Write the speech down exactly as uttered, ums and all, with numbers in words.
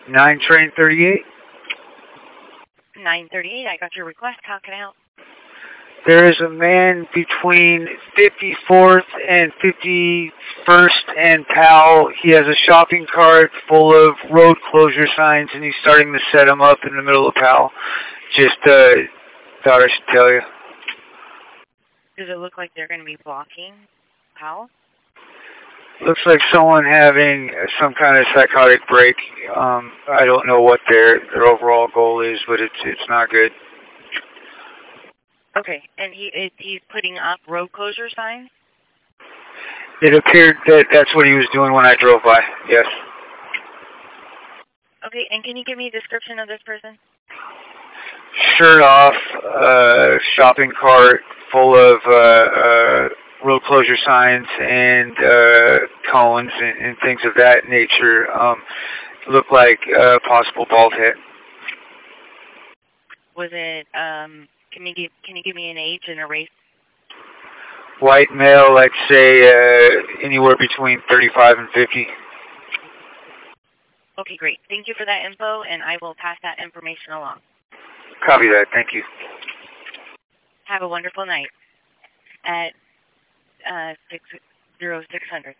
nine train thirty-eight. nine thirty-eight, I got your request. How can I help? There is a man between fifty-fourth and fifty-first and Powell. He has a shopping cart full of road closure signs, and he's starting to set them up in the middle of Powell. Just uh, thought I should tell you. Does it look like they're going to be blocking Powell? Looks like someone having some kind of psychotic break. Um, I don't know what their their overall goal is, but it's it's not good. Okay, and he is he's putting up road closure signs? It appeared that that's what he was doing when I drove by, yes. Okay, and can you give me a description of this person? Shirt off, uh, shopping cart full of uh, uh, road closure signs and uh, cones and, and things of that nature. Um, looked like a possible bald head. Was it, um, can you give, can you give me an age and a race? White male, I'd say uh, anywhere between thirty-five and fifty. Okay, great. Thank you for that info, and I will pass that information along. Copy that. Thank you. Have a wonderful night at uh, six oh six hundred.